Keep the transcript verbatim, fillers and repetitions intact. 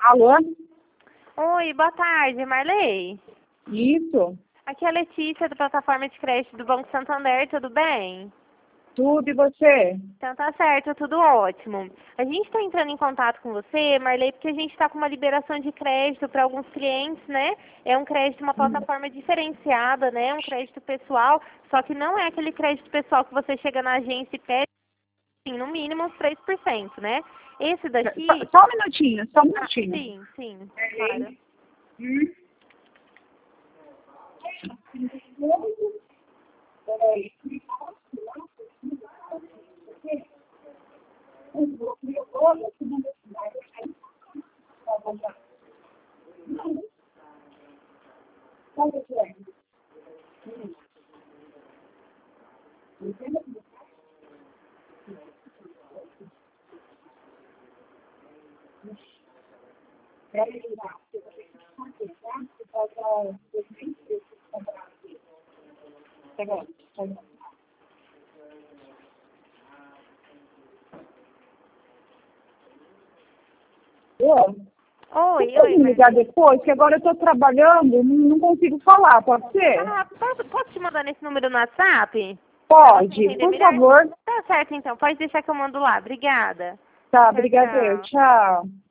Alô? Oi, boa tarde, Marley. Isso. Aqui é a Letícia, da plataforma de crédito do Banco Santander, tudo bem? Tudo e você? Então tá certo, tudo ótimo. A gente está entrando em contato com você, Marley, porque a gente está com uma liberação de crédito para alguns clientes, né? É um crédito, uma plataforma diferenciada, né? Um crédito pessoal, só que não é aquele crédito pessoal que você chega na agência e pede, assim, no mínimo uns três por cento, né? Esse daqui... Só, só um minutinho, só um Ah, minutinho. sim, sim, claro. Hum. Peraí. Tá bom, tá bom. Ô, Oi, você pode oi, me ligar Marley. depois? Que agora eu estou trabalhando, não não consigo falar, pode ser? Ah, posso, posso te mandar nesse número no WhatsApp? Pra você Pode, entender por melhor? favor. Tá certo, então. Pode deixar que eu mando lá. Obrigada. Tá, Tchau, brigadeiro, tchau. tchau.